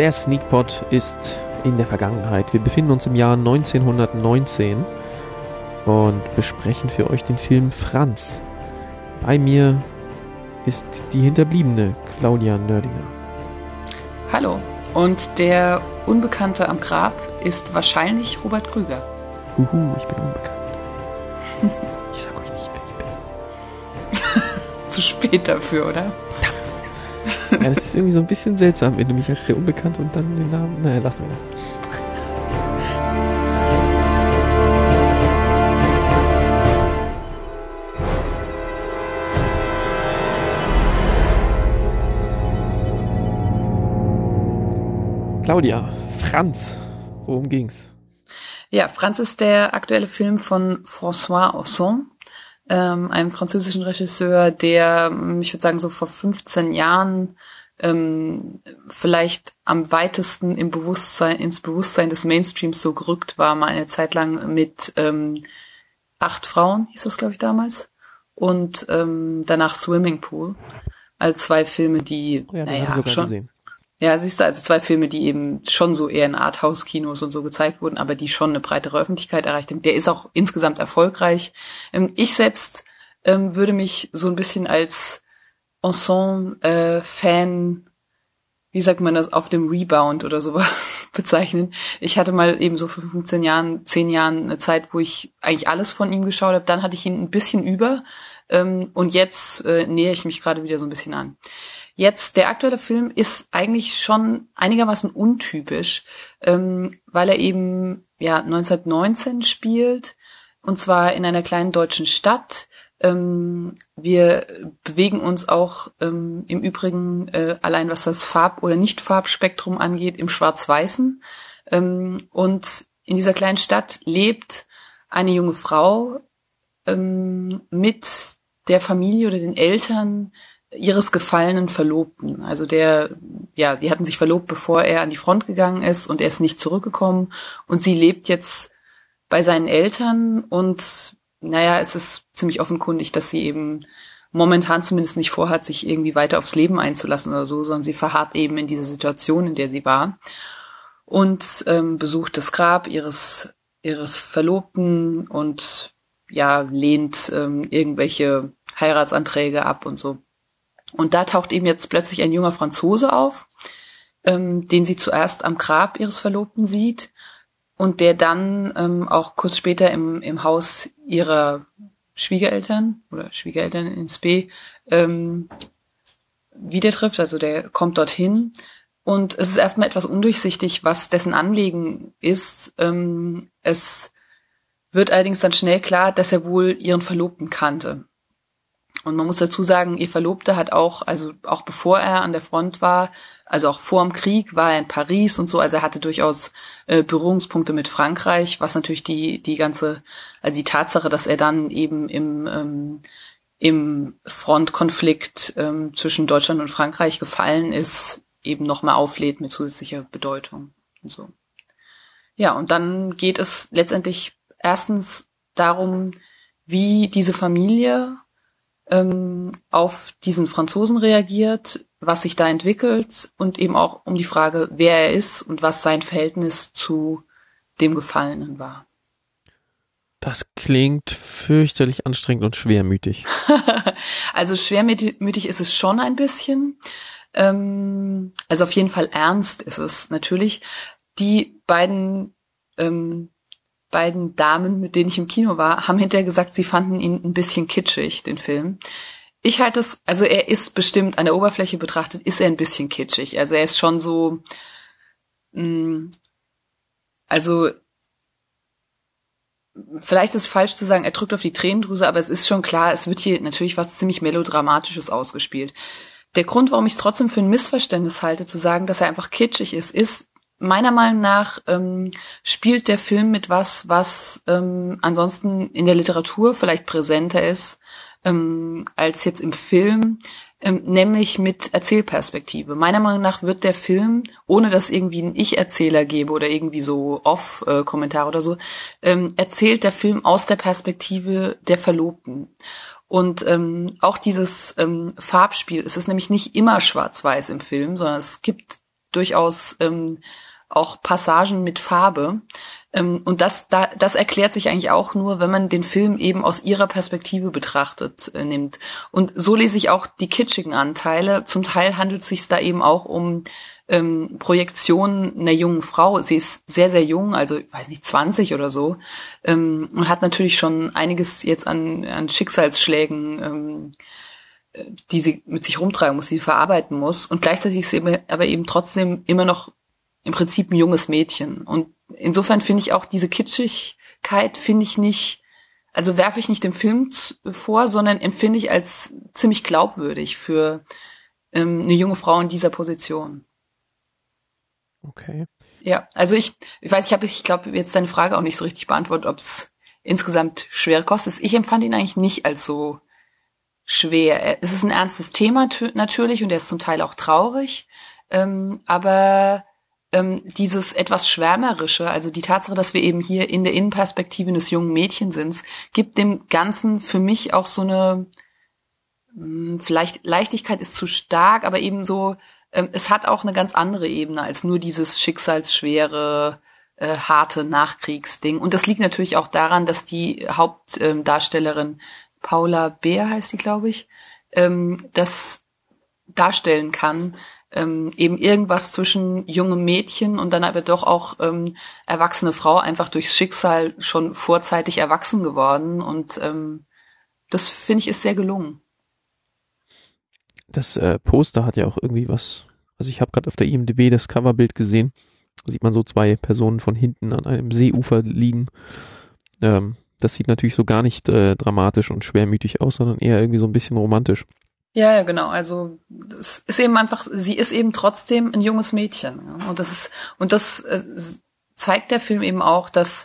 Der Sneakpot ist in der Vergangenheit. Wir befinden uns im Jahr 1919 und besprechen für euch den Film Franz. Bei mir ist die Hinterbliebene Claudia Nördiger. Hallo. Und der Unbekannte am Grab ist wahrscheinlich Robert Krüger. Ich bin unbekannt. Ich sag euch nicht, wer ich bin. Zu spät dafür, oder? Ja, das ist irgendwie so ein bisschen seltsam, wenn du mich als der Unbekannte und dann den Namen... Naja, lassen wir das. Claudia, Franz, worum ging's? Ja, Franz ist der aktuelle Film von François Ozon, einem französischen Regisseur, der, ich würde sagen, so vor 15 Jahren vielleicht am weitesten ins Bewusstsein des Mainstreams so gerückt war, mal eine Zeit lang mit 8 Frauen, hieß das, glaube ich, damals, und danach Swimming Pool, als 2 Filme, die, schon... Gesehen. Ja, siehst du, also 2 Filme, die eben schon so eher in Arthouse-Kinos und so gezeigt wurden, aber die schon eine breitere Öffentlichkeit erreicht haben. Der ist auch insgesamt erfolgreich. Ich selbst würde mich so ein bisschen als Ozon-Fan, wie sagt man das, auf dem Rebound oder sowas bezeichnen. Ich hatte mal eben so vor 10 Jahren eine Zeit, wo ich eigentlich alles von ihm geschaut habe. Dann hatte ich ihn ein bisschen über und jetzt nähere ich mich gerade wieder so ein bisschen an. Jetzt, der aktuelle Film ist eigentlich schon einigermaßen untypisch, weil er eben 1919 spielt, und zwar in einer kleinen deutschen Stadt. Wir bewegen uns auch im Übrigen, allein was das Farb- oder Nicht-Farbspektrum angeht, im Schwarz-Weißen. Und in dieser kleinen Stadt lebt eine junge Frau mit der Familie oder den Eltern ihres gefallenen Verlobten. Also die hatten sich verlobt, bevor er an die Front gegangen ist, und er ist nicht zurückgekommen, und sie lebt jetzt bei seinen Eltern, und es ist ziemlich offenkundig, dass sie eben momentan zumindest nicht vorhat, sich irgendwie weiter aufs Leben einzulassen oder so, sondern sie verharrt eben in dieser Situation, in der sie war, und besucht das Grab ihres Verlobten und lehnt irgendwelche Heiratsanträge ab und so. Und da taucht eben jetzt plötzlich ein junger Franzose auf, den sie zuerst am Grab ihres Verlobten sieht und der dann auch kurz später im Haus ihrer Schwiegereltern in Spee wieder trifft. Also der kommt dorthin, und es ist erstmal etwas undurchsichtig, was dessen Anliegen ist. Es wird allerdings dann schnell klar, dass er wohl ihren Verlobten kannte. Und man muss dazu sagen, ihr Verlobter hat auch bevor er an der Front war, also auch vor dem Krieg, war er in Paris und so, also er hatte durchaus Berührungspunkte mit Frankreich, was natürlich die Tatsache, dass er dann eben im Frontkonflikt zwischen Deutschland und Frankreich gefallen ist, eben nochmal auflädt mit zusätzlicher Bedeutung und so. Ja, und dann geht es letztendlich erstens darum, wie diese Familie auf diesen Franzosen reagiert, was sich da entwickelt, und eben auch um die Frage, wer er ist und was sein Verhältnis zu dem Gefallenen war. Das klingt fürchterlich anstrengend und schwermütig. Also schwermütig ist es schon ein bisschen. Also auf jeden Fall ernst ist es natürlich. Die beiden Damen, mit denen ich im Kino war, haben hinterher gesagt, sie fanden ihn ein bisschen kitschig, den Film. Ich halte es, also er ist bestimmt, an der Oberfläche betrachtet, ist er ein bisschen kitschig. Also er ist schon so, also vielleicht ist es falsch zu sagen, er drückt auf die Tränendrüse, aber es ist schon klar, es wird hier natürlich was ziemlich Melodramatisches ausgespielt. Der Grund, warum ich es trotzdem für ein Missverständnis halte, zu sagen, dass er einfach kitschig ist meiner Meinung nach spielt der Film mit was ansonsten in der Literatur vielleicht präsenter ist als jetzt im Film, nämlich mit Erzählperspektive. Meiner Meinung nach wird der Film, ohne dass irgendwie ein Ich-Erzähler gebe oder irgendwie so Off-Kommentar oder so, erzählt der Film aus der Perspektive der Verlobten. Und auch dieses Farbspiel, es ist nämlich nicht immer schwarz-weiß im Film, sondern es gibt durchaus auch Passagen mit Farbe. Und das erklärt sich eigentlich auch nur, wenn man den Film eben aus ihrer Perspektive betrachtet nimmt. Und so lese ich auch die kitschigen Anteile. Zum Teil handelt es sich da eben auch um Projektion einer jungen Frau. Sie ist sehr, sehr jung, also ich weiß nicht, 20 oder so, und hat natürlich schon einiges jetzt an Schicksalsschlägen, die sie mit sich rumtragen muss, die sie verarbeiten muss. Und gleichzeitig ist sie aber eben trotzdem immer noch im Prinzip ein junges Mädchen. Und insofern finde ich auch diese Kitschigkeit, also werfe ich nicht dem Film vor, sondern empfinde ich als ziemlich glaubwürdig für eine junge Frau in dieser Position. Okay. Ja, also ich glaube, jetzt deine Frage auch nicht so richtig beantwortet, ob es insgesamt schwere Kost ist. Ich empfand ihn eigentlich nicht als so schwer. Es ist ein ernstes Thema natürlich und er ist zum Teil auch traurig, aber dieses etwas Schwärmerische, also die Tatsache, dass wir eben hier in der Innenperspektive eines jungen Mädchens sind, gibt dem Ganzen für mich auch so eine, vielleicht Leichtigkeit ist zu stark, aber eben so, es hat auch eine ganz andere Ebene als nur dieses schicksalsschwere, harte Nachkriegsding. Und das liegt natürlich auch daran, dass die Hauptdarstellerin Paula Beer heißt sie, glaube ich, das darstellen kann, eben irgendwas zwischen jungem Mädchen und dann aber doch auch erwachsene Frau, einfach durchs Schicksal schon vorzeitig erwachsen geworden. Und das, finde ich, ist sehr gelungen. Das Poster hat ja auch irgendwie was, also ich habe gerade auf der IMDb das Coverbild gesehen, da sieht man so zwei Personen von hinten an einem Seeufer liegen. Das sieht natürlich so gar nicht dramatisch und schwermütig aus, sondern eher irgendwie so ein bisschen romantisch. Ja, genau. Also es ist eben einfach, sie ist eben trotzdem ein junges Mädchen. Ja? Und das zeigt der Film eben auch, dass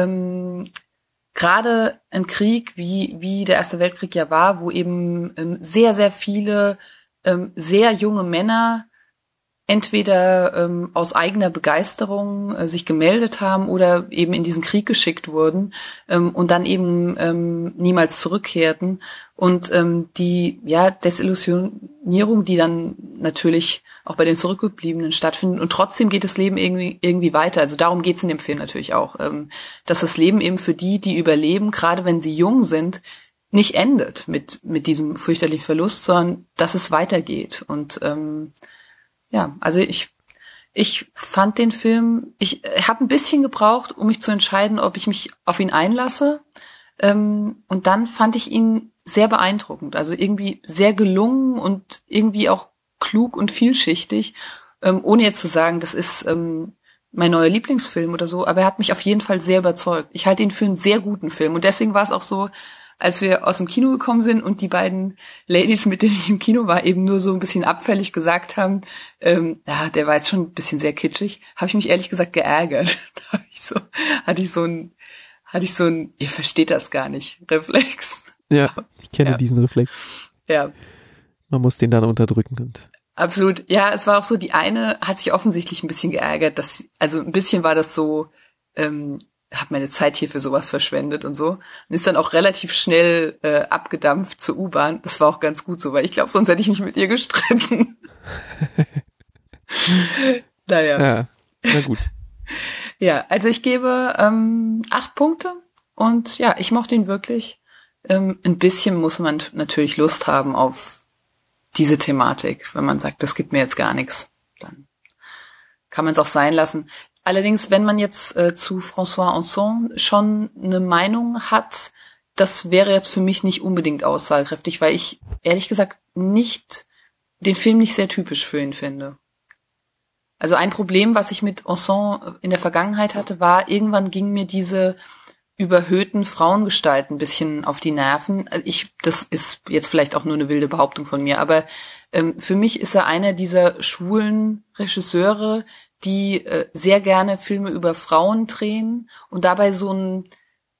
gerade ein Krieg wie der Erste Weltkrieg ja war, wo eben sehr, sehr viele sehr junge Männer entweder aus eigener Begeisterung sich gemeldet haben oder eben in diesen Krieg geschickt wurden und dann eben niemals zurückkehrten. Und die Desillusionierung, die dann natürlich auch bei den Zurückgebliebenen stattfindet. Und trotzdem geht das Leben irgendwie weiter. Also darum geht's in dem Film natürlich auch, dass das Leben eben für die überleben, gerade wenn sie jung sind, nicht endet mit diesem fürchterlichen Verlust, sondern dass es weitergeht. Und ja, also ich fand den Film, ich habe ein bisschen gebraucht, um mich zu entscheiden, ob ich mich auf ihn einlasse. Und dann fand ich ihn sehr beeindruckend, also irgendwie sehr gelungen und irgendwie auch klug und vielschichtig, ohne jetzt zu sagen, das ist mein neuer Lieblingsfilm oder so, aber er hat mich auf jeden Fall sehr überzeugt. Ich halte ihn für einen sehr guten Film und deswegen war es auch so, als wir aus dem Kino gekommen sind und die beiden Ladies, mit denen ich im Kino war, eben nur so ein bisschen abfällig gesagt haben, ja, der war jetzt schon ein bisschen sehr kitschig, habe ich mich ehrlich gesagt geärgert. Da hatte ich so ein, ihr versteht das gar nicht, Reflex. Ja, ich kenne diesen Reflex. Ja. Man muss den dann unterdrücken. Und absolut. Ja, es war auch so, die eine hat sich offensichtlich ein bisschen geärgert, also ein bisschen war das so, habe meine Zeit hier für sowas verschwendet und so. Und ist dann auch relativ schnell abgedampft zur U-Bahn. Das war auch ganz gut so, weil ich glaube, sonst hätte ich mich mit ihr gestritten. Naja. Ja, na gut. Ja, also ich gebe 8 Punkte und ja, ich mochte ihn wirklich. Ein bisschen muss man natürlich Lust haben auf diese Thematik. Wenn man sagt, das gibt mir jetzt gar nichts, dann kann man es auch sein lassen. Allerdings, wenn man jetzt zu François Ozon schon eine Meinung hat, das wäre jetzt für mich nicht unbedingt aussagekräftig, weil ich ehrlich gesagt den Film nicht sehr typisch für ihn finde. Also ein Problem, was ich mit Ozon in der Vergangenheit hatte, war, irgendwann ging mir diese überhöhten Frauengestalten ein bisschen auf die Nerven. Das ist jetzt vielleicht auch nur eine wilde Behauptung von mir, aber für mich ist er einer dieser schwulen Regisseure, die sehr gerne Filme über Frauen drehen und dabei so ein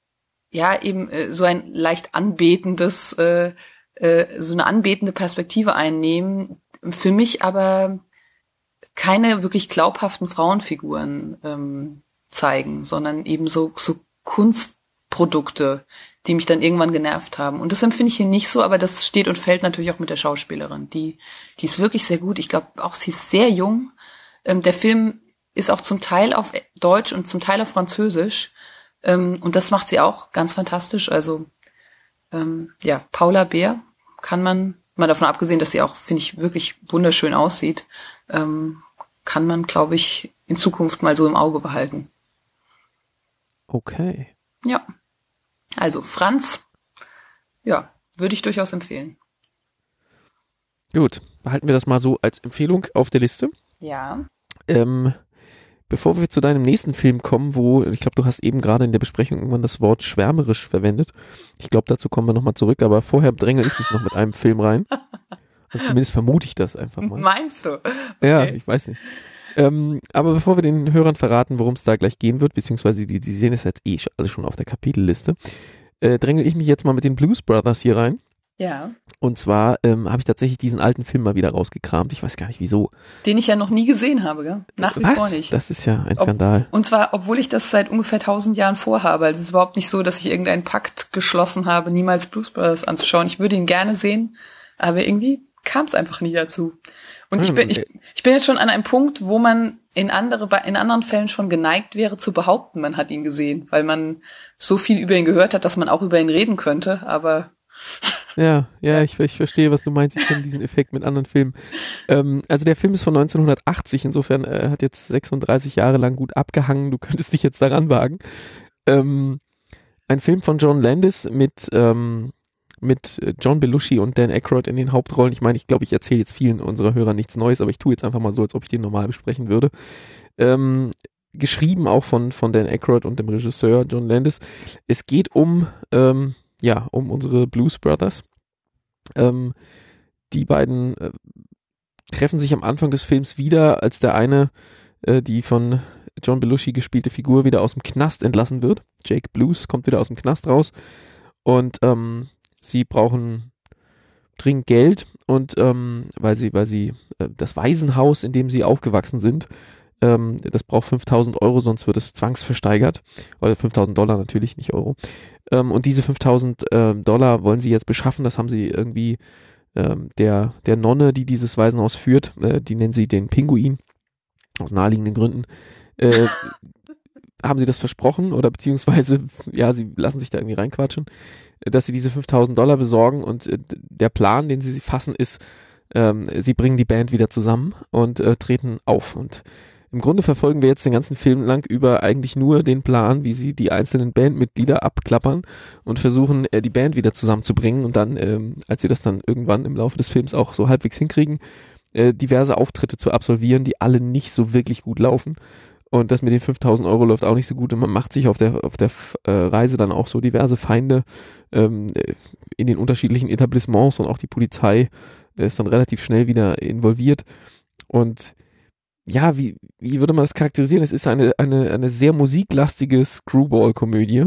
leicht anbetendes, so eine anbetende Perspektive einnehmen. Für mich aber keine wirklich glaubhaften Frauenfiguren zeigen, sondern eben so Kunstprodukte, die mich dann irgendwann genervt haben. Und das empfinde ich hier nicht so, aber das steht und fällt natürlich auch mit der Schauspielerin. Die ist wirklich sehr gut. Ich glaube auch, sie ist sehr jung. Der Film ist auch zum Teil auf Deutsch und zum Teil auf Französisch. Und das macht sie auch ganz fantastisch. Also Paula Beer kann man, mal davon abgesehen, dass sie auch, finde ich, wirklich wunderschön aussieht, kann man, glaube ich, in Zukunft mal so im Auge behalten. Okay. Ja. Also Franz, ja, würde ich durchaus empfehlen. Gut, behalten wir das mal so als Empfehlung auf der Liste. Ja. Bevor wir zu deinem nächsten Film kommen, wo, ich glaube, du hast eben gerade in der Besprechung irgendwann das Wort schwärmerisch verwendet. Ich glaube, dazu kommen wir nochmal zurück, aber vorher dränge ich dich noch mit einem Film rein. Also zumindest vermute ich das einfach mal. Meinst du? Okay. Ja, ich weiß nicht. Aber bevor wir den Hörern verraten, worum es da gleich gehen wird, beziehungsweise die sehen es jetzt alle schon auf der Kapitelliste, dränge ich mich jetzt mal mit den Blues Brothers hier rein. Ja. Und zwar habe ich tatsächlich diesen alten Film mal wieder rausgekramt. Ich weiß gar nicht wieso. Den ich ja noch nie gesehen habe, gell? Nach wie vor nicht. Das ist ja ein Skandal. Und zwar, obwohl ich das seit ungefähr 1000 Jahren vorhabe. Also es ist überhaupt nicht so, dass ich irgendeinen Pakt geschlossen habe, niemals Blues Brothers anzuschauen. Ich würde ihn gerne sehen, aber irgendwie kam es einfach nie dazu. Und ich bin jetzt schon an einem Punkt, wo man in anderen Fällen schon geneigt wäre zu behaupten, man hat ihn gesehen, weil man so viel über ihn gehört hat, dass man auch über ihn reden könnte, aber Ja, ich verstehe, was du meinst. Ich kenne diesen Effekt mit anderen Filmen. Also der Film ist von 1980, insofern hat jetzt 36 Jahre lang gut abgehangen. Du könntest dich jetzt daran wagen. Ein Film von John Landis mit John Belushi und Dan Aykroyd in den Hauptrollen. Ich meine, ich glaube, ich erzähle jetzt vielen unserer Hörer nichts Neues, aber ich tue jetzt einfach mal so, als ob ich den normal besprechen würde. Geschrieben auch von Dan Aykroyd und dem Regisseur John Landis. Es geht um unsere Blues Brothers. Die beiden treffen sich am Anfang des Films wieder, als der eine, die von John Belushi gespielte Figur, wieder aus dem Knast entlassen wird. Jake Blues kommt wieder aus dem Knast raus und sie brauchen dringend Geld und weil sie das Waisenhaus, in dem sie aufgewachsen sind, das braucht 5.000 Euro, sonst wird es zwangsversteigert. Oder 5.000 Dollar natürlich, nicht Euro. Und diese 5.000 Dollar wollen sie jetzt beschaffen. Das haben sie irgendwie der Nonne, die dieses Waisenhaus führt, die nennen sie den Pinguin, aus naheliegenden Gründen, haben sie das versprochen oder beziehungsweise, ja, sie lassen sich da irgendwie reinquatschen, dass sie diese 5.000 Dollar besorgen und der Plan, den sie fassen, ist, sie bringen die Band wieder zusammen und treten auf. Und im Grunde verfolgen wir jetzt den ganzen Film lang über eigentlich nur den Plan, wie sie die einzelnen Bandmitglieder abklappern und versuchen, die Band wieder zusammenzubringen und dann, als sie das dann irgendwann im Laufe des Films auch so halbwegs hinkriegen, diverse Auftritte zu absolvieren, die alle nicht so wirklich gut laufen. Und das mit den 5.000 Euro läuft auch nicht so gut und man macht sich auf der Reise dann auch so diverse Feinde in den unterschiedlichen Etablissements und auch die Polizei ist dann relativ schnell wieder involviert. Und ja, wie würde man das charakterisieren? Es ist eine sehr musiklastige Screwball-Komödie,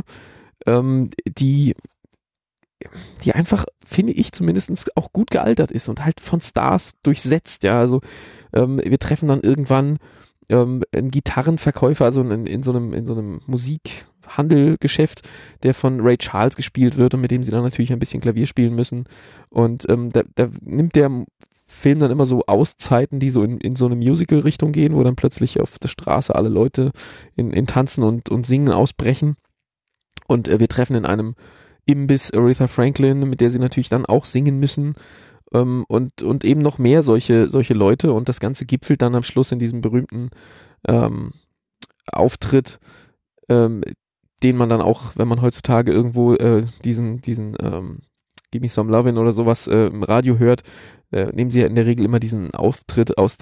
die einfach, finde ich zumindest, auch gut gealtert ist und halt von Stars durchsetzt. Ja, also wir treffen dann irgendwann einen Gitarrenverkäufer, also in so einem Musikhandelgeschäft, der von Ray Charles gespielt wird und mit dem sie dann natürlich ein bisschen Klavier spielen müssen. Und da nimmt der Film dann immer so Auszeiten, die so in so eine Musical-Richtung gehen, wo dann plötzlich auf der Straße alle Leute in Tanzen und Singen ausbrechen. Und wir treffen in einem Imbiss Aretha Franklin, mit der sie natürlich dann auch singen müssen. Und eben noch mehr solche Leute. Und das Ganze gipfelt dann am Schluss in diesem berühmten Auftritt, den man dann auch, wenn man heutzutage irgendwo diesen Give Me Some Lovin' oder sowas im Radio hört, nehmen sie ja in der Regel immer diesen Auftritt aus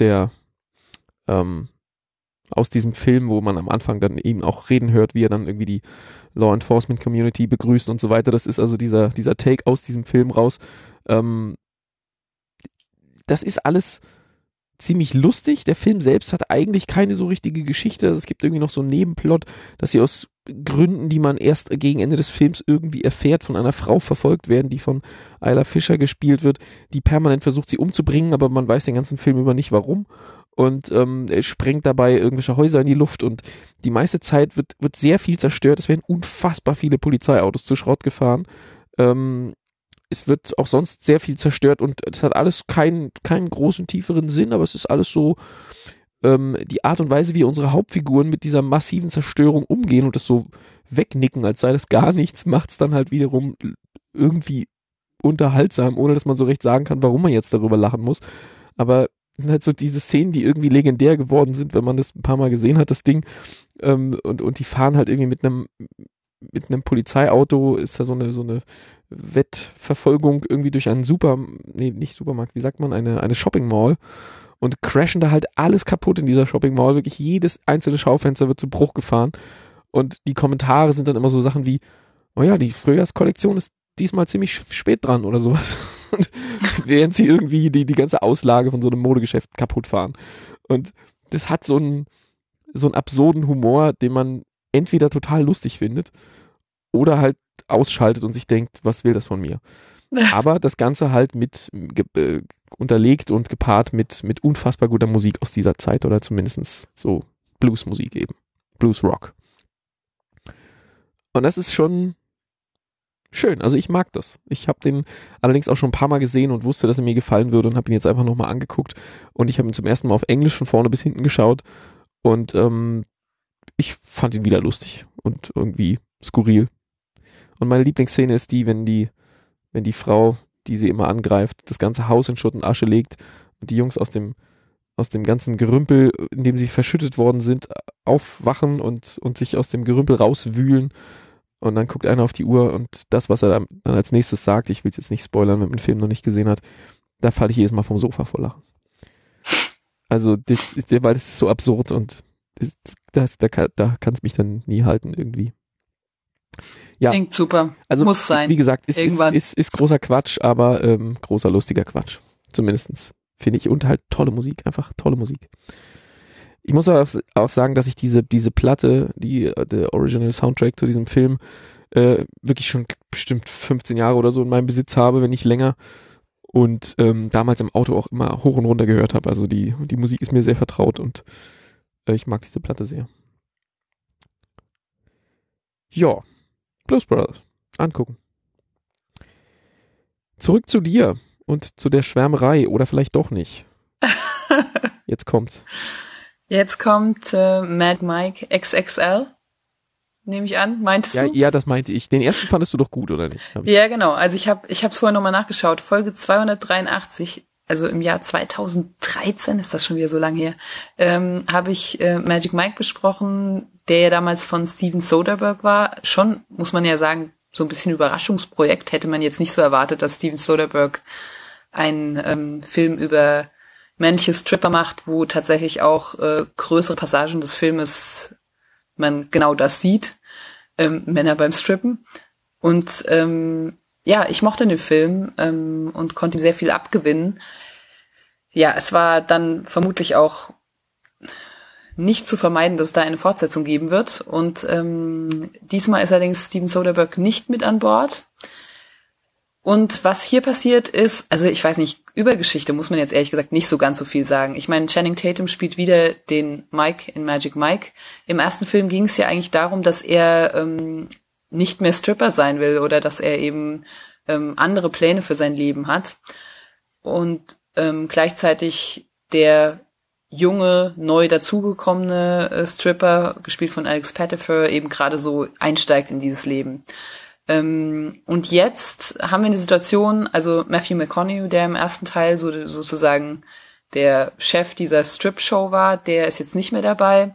diesem Film, wo man am Anfang dann eben auch reden hört, wie er dann irgendwie die Law Enforcement Community begrüßt und so weiter. Das ist also dieser Take aus diesem Film raus. Das ist alles ziemlich lustig. Der Film selbst hat eigentlich keine so richtige Geschichte. Also es gibt irgendwie noch so einen Nebenplot, dass sie aus Gründen, die man erst gegen Ende des Films irgendwie erfährt, von einer Frau verfolgt werden, die von Isla Fisher gespielt wird, die permanent versucht, sie umzubringen, aber man weiß den ganzen Film über nicht warum. Und sprengt dabei irgendwelche Häuser in die Luft und die meiste Zeit wird sehr viel zerstört. Es werden unfassbar viele Polizeiautos zu Schrott gefahren. Es wird auch sonst sehr viel zerstört und es hat alles keinen großen, tieferen Sinn, aber es ist alles so die Art und Weise, wie unsere Hauptfiguren mit dieser massiven Zerstörung umgehen und das so wegnicken, als sei das gar nichts, macht es dann halt wiederum irgendwie unterhaltsam, ohne dass man so recht sagen kann, warum man jetzt darüber lachen muss. Aber es sind halt so diese Szenen, die irgendwie legendär geworden sind, wenn man das ein paar Mal gesehen hat, das Ding. Und die fahren halt irgendwie mit einem Polizeiauto, ist da so eine Wettverfolgung irgendwie durch einen nicht Supermarkt, wie sagt man, eine Shopping Mall und crashen da halt alles kaputt in dieser Shopping Mall. Wirklich jedes einzelne Schaufenster wird zu Bruch gefahren. Und die Kommentare sind dann immer so Sachen wie, oh ja, die Frühjahrskollektion ist diesmal ziemlich spät dran oder sowas. Und während sie irgendwie die ganze Auslage von so einem Modegeschäft kaputt fahren. Und das hat so einen absurden Humor, den man entweder total lustig findet oder halt ausschaltet und sich denkt, was will das von mir? Aber das Ganze halt unterlegt und gepaart mit unfassbar guter Musik aus dieser Zeit oder zumindest so Bluesmusik eben. Bluesrock. Und das ist schon schön. Also ich mag das. Ich habe den allerdings auch schon ein paar Mal gesehen und wusste, dass er mir gefallen würde und habe ihn jetzt einfach nochmal angeguckt. Und ich habe ihn zum ersten Mal auf Englisch von vorne bis hinten geschaut. Und ich fand ihn wieder lustig und irgendwie skurril. Und meine Lieblingsszene ist die, wenn die Frau, die sie immer angreift, das ganze Haus in Schutt und Asche legt und die Jungs aus dem ganzen Gerümpel, in dem sie verschüttet worden sind, aufwachen und sich aus dem Gerümpel rauswühlen. Und dann guckt einer auf die Uhr und das, was er dann als nächstes sagt, ich will es jetzt nicht spoilern, wenn man den Film noch nicht gesehen hat, da falle ich jedes Mal vom Sofa vor Lachen. Also weil das ist so absurd und da kann es mich dann nie halten irgendwie. Ja. Klingt super. Also, muss sein. Wie gesagt, ist großer Quatsch, aber großer lustiger Quatsch. Zumindestens, finde ich. Und halt tolle Musik, einfach tolle Musik. Ich muss aber auch sagen, dass ich diese Platte, der Original Soundtrack zu diesem Film, wirklich schon bestimmt 15 Jahre oder so in meinem Besitz habe, wenn nicht länger. Und damals im Auto auch immer hoch und runter gehört habe. Also die Musik ist mir sehr vertraut und ich mag diese Platte sehr. Ja, Blues Brothers. Angucken. Zurück zu dir und zu der Schwärmerei oder vielleicht doch nicht. Jetzt kommt's. Jetzt kommt Mad Mike XXL, nehme ich an. Meintest du? Ja, das meinte ich. Den ersten fandest du doch gut, oder nicht? Ja, genau. Also ich hab's vorher nochmal nachgeschaut. Folge 283, also im Jahr 2013, ist das schon wieder so lange her, habe ich Magic Mike besprochen, der ja damals von Steven Soderbergh war. Schon, muss man ja sagen, so ein bisschen Überraschungsprojekt. Hätte man jetzt nicht so erwartet, dass Steven Soderbergh einen Film über männliche Stripper macht, wo tatsächlich auch größere Passagen des Filmes man genau das sieht. Männer beim Strippen. Und ja, ich mochte den Film und konnte ihm sehr viel abgewinnen. Ja, es war dann vermutlich auch nicht zu vermeiden, dass es da eine Fortsetzung geben wird. Und diesmal ist allerdings Steven Soderbergh nicht mit an Bord. Und was hier passiert ist, also ich weiß nicht, über Geschichte muss man jetzt ehrlich gesagt nicht so ganz so viel sagen. Ich meine, Channing Tatum spielt wieder den Mike in Magic Mike. Im ersten Film ging es ja eigentlich darum, dass er nicht mehr Stripper sein will oder dass er eben andere Pläne für sein Leben hat. Und gleichzeitig der junge, neu dazugekommene Stripper, gespielt von Alex Pettyfer, eben gerade so einsteigt in dieses Leben. Und jetzt haben wir eine Situation, also Matthew McConaughey, der im ersten Teil sozusagen der Chef dieser Strip-Show war, der ist jetzt nicht mehr dabei.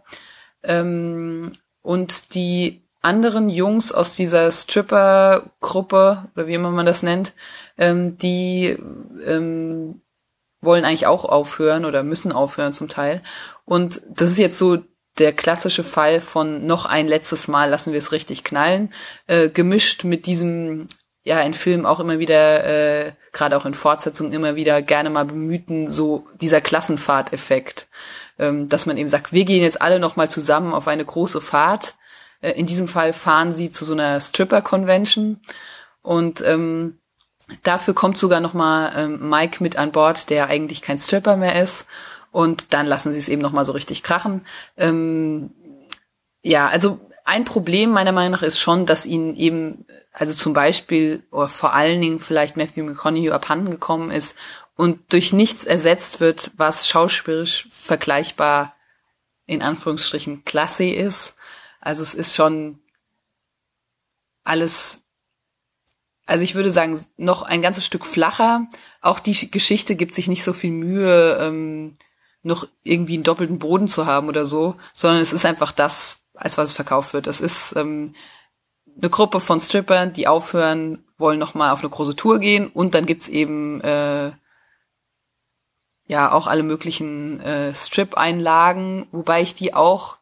Und die anderen Jungs aus dieser Stripper-Gruppe, oder wie immer man das nennt, die wollen eigentlich auch aufhören oder müssen aufhören zum Teil. Und das ist jetzt so der klassische Fall von noch ein letztes Mal lassen wir es richtig knallen, gemischt mit diesem, ja, in Filmen auch immer wieder, gerade auch in Fortsetzungen immer wieder gerne mal bemühten, so dieser Klassenfahrteffekt, dass man eben sagt, wir gehen jetzt alle noch mal zusammen auf eine große Fahrt. In diesem Fall fahren sie zu so einer Stripper-Convention und dafür kommt sogar noch mal Mike mit an Bord, der eigentlich kein Stripper mehr ist. Und dann lassen sie es eben noch mal so richtig krachen. Ja, also ein Problem meiner Meinung nach ist schon, dass ihnen eben, also zum Beispiel, oder vor allen Dingen vielleicht Matthew McConaughey abhanden gekommen ist, und durch nichts ersetzt wird, was schauspielerisch vergleichbar in Anführungsstrichen Klasse ist. Also es ist schon alles, also ich würde sagen, noch ein ganzes Stück flacher. Auch die Geschichte gibt sich nicht so viel Mühe, noch irgendwie einen doppelten Boden zu haben oder so, sondern es ist einfach das, als was es verkauft wird. Es ist eine Gruppe von Strippern, die aufhören, wollen nochmal auf eine große Tour gehen und dann gibt's eben ja auch alle möglichen Strip-Einlagen, wobei ich die auch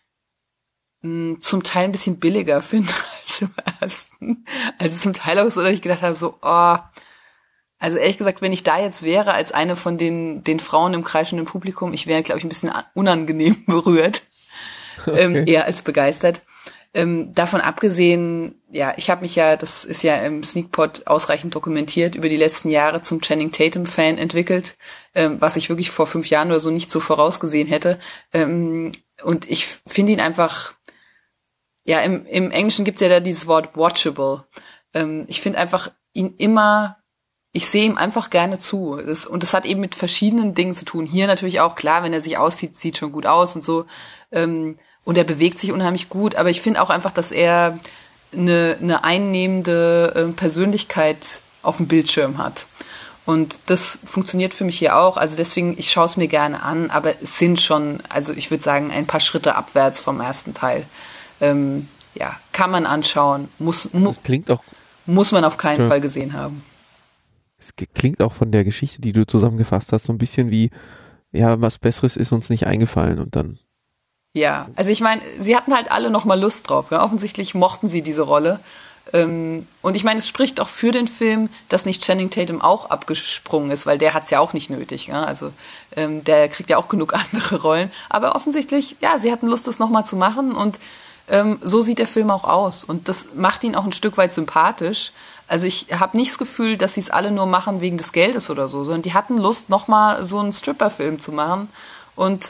zum Teil ein bisschen billiger finde als im ersten. Also zum Teil auch so, dass ich gedacht habe, so, oh, also ehrlich gesagt, wenn ich da jetzt wäre als eine von den Frauen im kreischenden Publikum, ich wäre, glaube ich, ein bisschen unangenehm berührt, eher als begeistert. Davon abgesehen, ja, ich habe mich ja, das ist ja im Sneakpot ausreichend dokumentiert, über die letzten Jahre zum Channing Tatum-Fan entwickelt, was ich wirklich vor 5 Jahren oder so nicht so vorausgesehen hätte. Und ich finde ihn einfach, ja, im Englischen gibt's ja da dieses Wort watchable. Ich finde einfach ihn immer, ich sehe ihm einfach gerne zu. Und das hat eben mit verschiedenen Dingen zu tun. Hier natürlich auch, klar, wenn er sich auszieht, sieht schon gut aus und so. Und er bewegt sich unheimlich gut. Aber ich finde auch einfach, dass er eine einnehmende Persönlichkeit auf dem Bildschirm hat. Und das funktioniert für mich hier auch. Also deswegen, ich schaue es mir gerne an. Aber es sind schon, also ich würde sagen, ein paar Schritte abwärts vom ersten Teil. Ja, kann man anschauen. Muss man auf keinen Fall gesehen haben. Es klingt auch von der Geschichte, die du zusammengefasst hast, so ein bisschen wie, ja, was Besseres ist uns nicht eingefallen und dann. Ja, also ich meine, sie hatten halt alle noch mal Lust drauf. Ja? Offensichtlich mochten sie diese Rolle. Und ich meine, es spricht auch für den Film, dass nicht Channing Tatum auch abgesprungen ist, weil der hat's ja auch nicht nötig. Ja? Also der kriegt ja auch genug andere Rollen. Aber offensichtlich, ja, sie hatten Lust, das noch mal zu machen und so sieht der Film auch aus. Und das macht ihn auch ein Stück weit sympathisch. Also ich habe nicht das Gefühl, dass sie es alle nur machen wegen des Geldes oder so, sondern die hatten Lust, nochmal so einen Stripper-Film zu machen. Und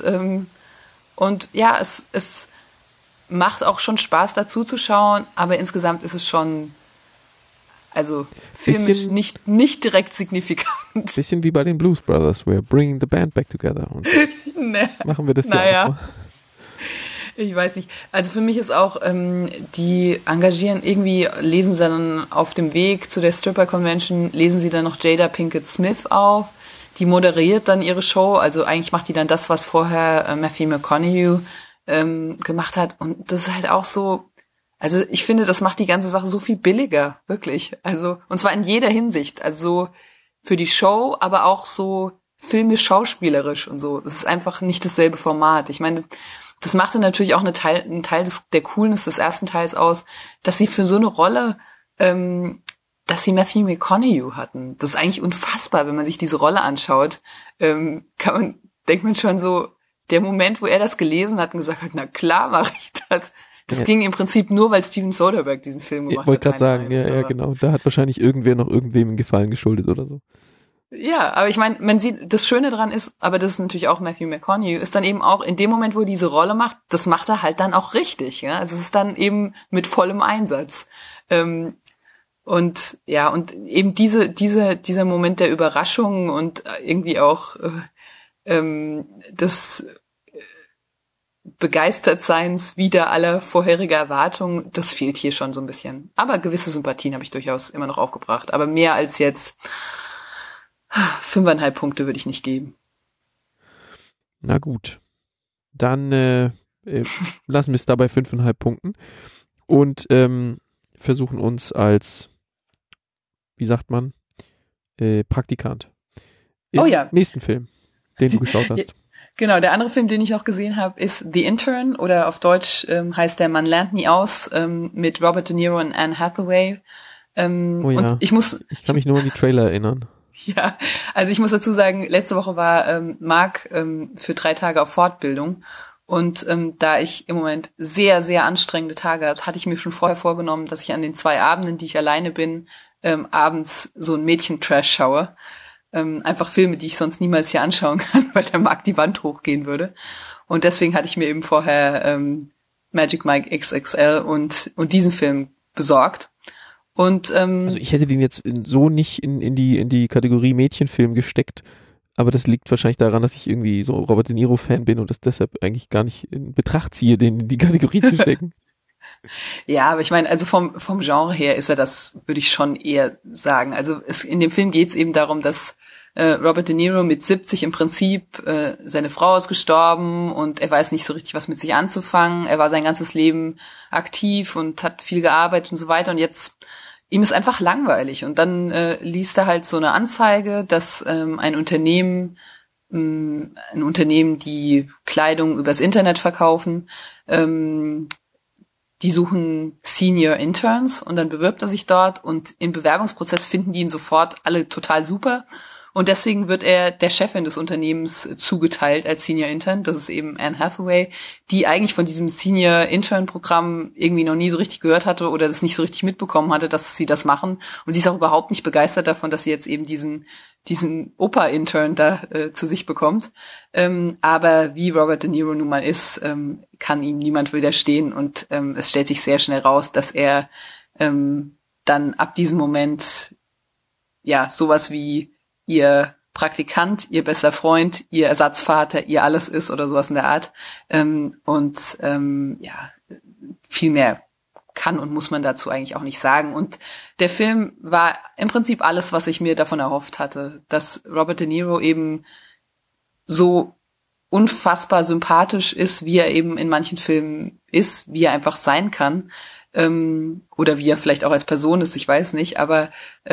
ja, es macht auch schon Spaß, dazu zu schauen, aber insgesamt ist es schon, also filmisch nicht direkt signifikant. Bisschen wie bei den Blues Brothers, we're bringing the band back together. Und machen wir das ja auch mal. Ich weiß nicht. Also für mich ist auch, die engagieren, irgendwie lesen sie dann auf dem Weg zu der Stripper-Convention, lesen sie dann noch Jada Pinkett Smith auf. Die moderiert dann ihre Show. Also eigentlich macht die dann das, was vorher Matthew McConaughey gemacht hat. Und das ist halt auch so, also ich finde, das macht die ganze Sache so viel billiger, wirklich. Also, und zwar in jeder Hinsicht. Also so für die Show, aber auch so filmisch, schauspielerisch und so. Das ist einfach nicht dasselbe Format. Ich meine, das machte natürlich auch einen Teil der Coolness des ersten Teils aus, dass sie für so eine Rolle, dass sie Matthew McConaughey hatten. Das ist eigentlich unfassbar, wenn man sich diese Rolle anschaut. Denkt man schon so, der Moment, wo er das gelesen hat und gesagt hat, na klar mache ich das. Das ging im Prinzip nur, weil Steven Soderbergh diesen Film gemacht hat. Ich wollte gerade sagen, ja, genau. Da hat wahrscheinlich irgendwer noch irgendwem einen Gefallen geschuldet oder so. Ja, aber ich meine, man sieht, das Schöne dran ist, aber das ist natürlich auch Matthew McConaughey, ist dann eben auch in dem Moment, wo er diese Rolle macht, das macht er halt dann auch richtig, ja. Also es ist dann eben mit vollem Einsatz. Und ja, und eben dieser Moment der Überraschung und irgendwie auch des Begeistertseins wider aller vorheriger Erwartungen, das fehlt hier schon so ein bisschen. Aber gewisse Sympathien habe ich durchaus immer noch aufgebracht. Aber mehr als jetzt 5,5 Punkte würde ich nicht geben. Na gut. Dann lassen wir es dabei 5,5 Punkten und versuchen uns als, wie sagt man, Praktikant im nächsten Film, den du geschaut hast. Genau, der andere Film, den ich noch gesehen habe, ist The Intern oder auf Deutsch heißt der Man lernt nie aus mit Robert De Niro und Anne Hathaway. Und ich kann mich nur an die Trailer erinnern. Ja, also ich muss dazu sagen, letzte Woche war Marc für 3 Tage auf Fortbildung und da ich im Moment sehr, sehr anstrengende Tage habe, hatte ich mir schon vorher vorgenommen, dass ich an den 2 Abenden, die ich alleine bin, abends so ein Mädchen-Trash schaue. Einfach Filme, die ich sonst niemals hier anschauen kann, weil der Marc die Wand hochgehen würde. Und deswegen hatte ich mir eben vorher Magic Mike XXL und diesen Film besorgt. Und also ich hätte den jetzt so nicht in die Kategorie Mädchenfilm gesteckt, aber das liegt wahrscheinlich daran, dass ich irgendwie so Robert De Niro Fan bin und das deshalb eigentlich gar nicht in Betracht ziehe, den in die Kategorie zu stecken. ja, aber ich meine, also vom Genre her ist er das, würde ich schon eher sagen. Also in dem Film geht es eben darum, dass Robert De Niro mit 70 im Prinzip, seine Frau ist gestorben und er weiß nicht so richtig, was mit sich anzufangen. Er war sein ganzes Leben aktiv und hat viel gearbeitet und so weiter und jetzt ihm ist einfach langweilig. Und dann liest er halt so eine Anzeige, dass ein Unternehmen, die Kleidung übers Internet verkaufen, die suchen Senior Interns und dann bewirbt er sich dort und im Bewerbungsprozess finden die ihn sofort alle total super. Und deswegen wird er der Chefin des Unternehmens zugeteilt als Senior Intern. Das ist eben Anne Hathaway, die eigentlich von diesem Senior Intern Programm irgendwie noch nie so richtig gehört hatte oder das nicht so richtig mitbekommen hatte, dass sie das machen. Und sie ist auch überhaupt nicht begeistert davon, dass sie jetzt eben diesen Opa-Intern da zu sich bekommt. Aber wie Robert De Niro nun mal ist, kann ihm niemand widerstehen. Und es stellt sich sehr schnell raus, dass er dann ab diesem Moment ja sowas wie ihr Praktikant, ihr bester Freund, ihr Ersatzvater, ihr alles ist oder sowas in der Art. Viel mehr kann und muss man dazu eigentlich auch nicht sagen. Und der Film war im Prinzip alles, was ich mir davon erhofft hatte, dass Robert De Niro eben so unfassbar sympathisch ist, wie er eben in manchen Filmen ist, wie er einfach sein kann. Oder wie er vielleicht auch als Person ist, ich weiß nicht, aber